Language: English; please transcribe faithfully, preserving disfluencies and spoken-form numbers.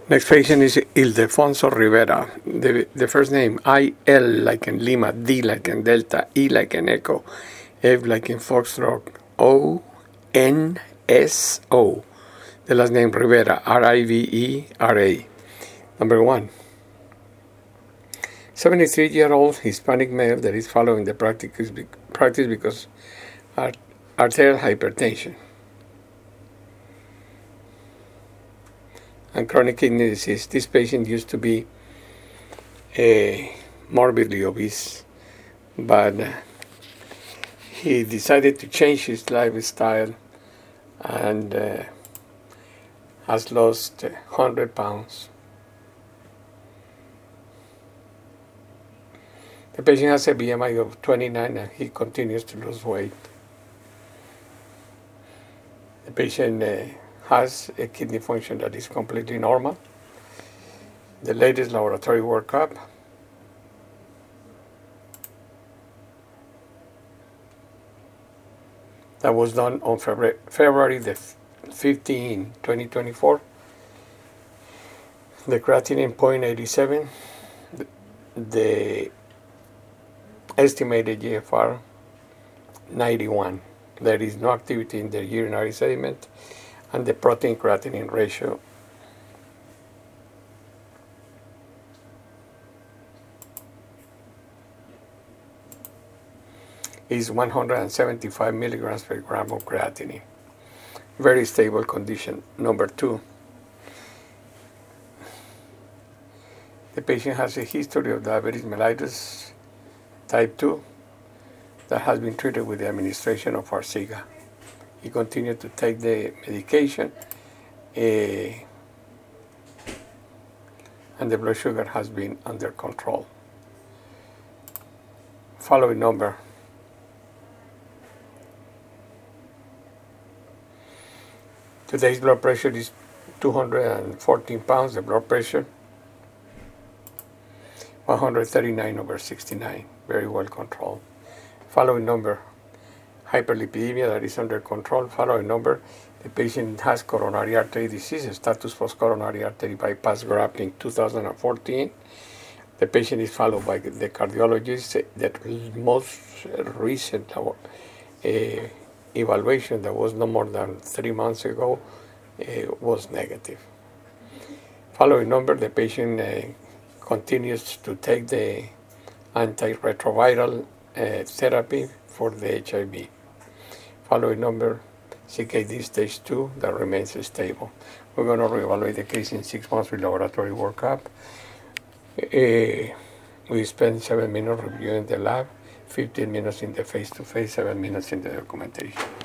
Next patient is Ildefonso Rivera. The, the first name, I L like in Lima, D like in Delta, E like in Echo, F like in Foxtrot, O, N, S, O. The last name Rivera, R I V E R A. Number one. seventy-three-year-old Hispanic male that is following the practice, practice because art, arterial hypertension and chronic kidney disease. This patient used to be uh, morbidly obese, but he decided to change his lifestyle and uh, has lost one hundred pounds. The patient has a B M I of twenty-nine and he continues to lose weight. The patient uh, has a kidney function that is completely normal. The latest laboratory workup that was done on February, February the fifteenth, twenty twenty-four. The creatinine zero point eight seven, the, the estimated G F R ninety-one. There is no activity in the urinary sediment, and the protein creatinine ratio is one hundred seventy-five milligrams per gram of creatinine. Very stable condition. Number two, the patient has a history of diabetes mellitus type two that has been treated with the administration of Farxiga. He continued to take the medication, uh, and the blood sugar has been under control. Following number. Today's blood pressure is two hundred fourteen pounds, the blood pressure, one hundred thirty-nine over sixty-nine, very well controlled. Following number, hyperlipidemia that is under control. Following number, the patient has coronary artery disease, status post-coronary artery bypass graft two thousand fourteen. The patient is followed by the cardiologist. That most recent uh, evaluation that was no more than three months ago uh, was negative. Following number, the patient uh, continues to take the antiretroviral uh, therapy for the H I V. Following number, C K D stage two, that remains stable. We're going to reevaluate the case in six months with laboratory workup. Uh, we spent seven minutes reviewing the lab, fifteen minutes in the face-to-face, seven minutes in the documentation.